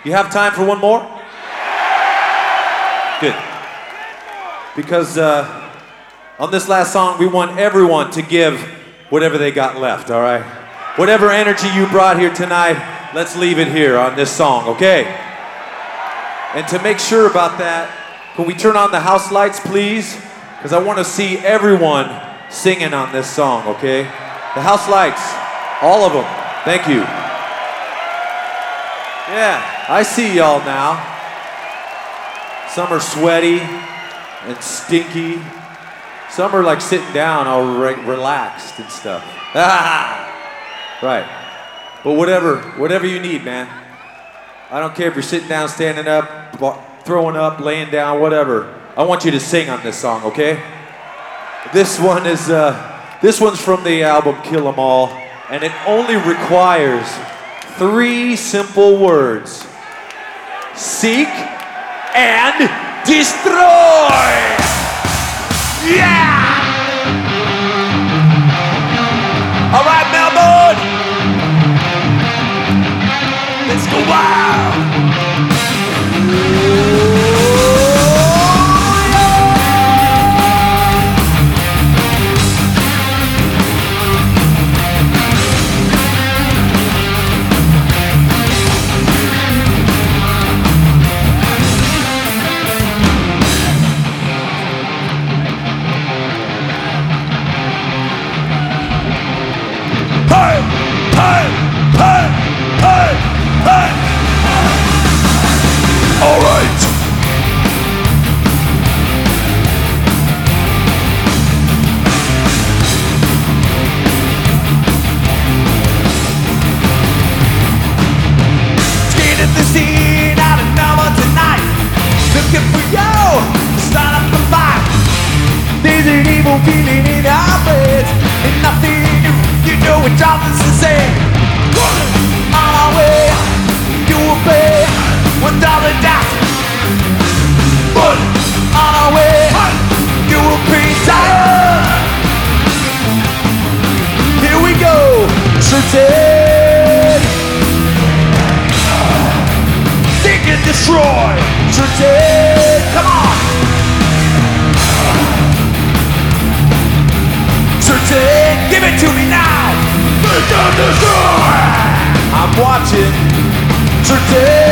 You have time for one more? Good. Because on this last song, we want everyone to give whatever they got left, all right? Whatever energy you brought here tonight, let's leave it here on this song, okay? And to make sure about that, can we turn on the house lights, please? Because I want to see everyone singing on this song, okay? The house lights, all of them. Thank you. Yeah, I see y'all now. Some are sweaty and stinky. Some are like sitting down all relaxed and stuff. Right. But whatever you need, man. I don't care if you're sitting down, standing up, throwing up, laying down, whatever. I want you to sing on this song, okay? This one's from the album Kill 'Em All, and it only requires 3 simple words. Seek and destroy! Yeah! All right, Melbourne! Let's go wild! Hey! Hey! Hey! Hey! Hey! All right. Skating the scene out of number tonight. Looking for you. Start up the fight. There's an evil feeling in our beds, and nothing new. You know it's all this the same. On our way, you will pay $1 but on our way, you will pay time. Here we go, certain. Seek and destroy, certain. Come on. Certain, give it to me now. Seek and destroy. I'm watching, certain.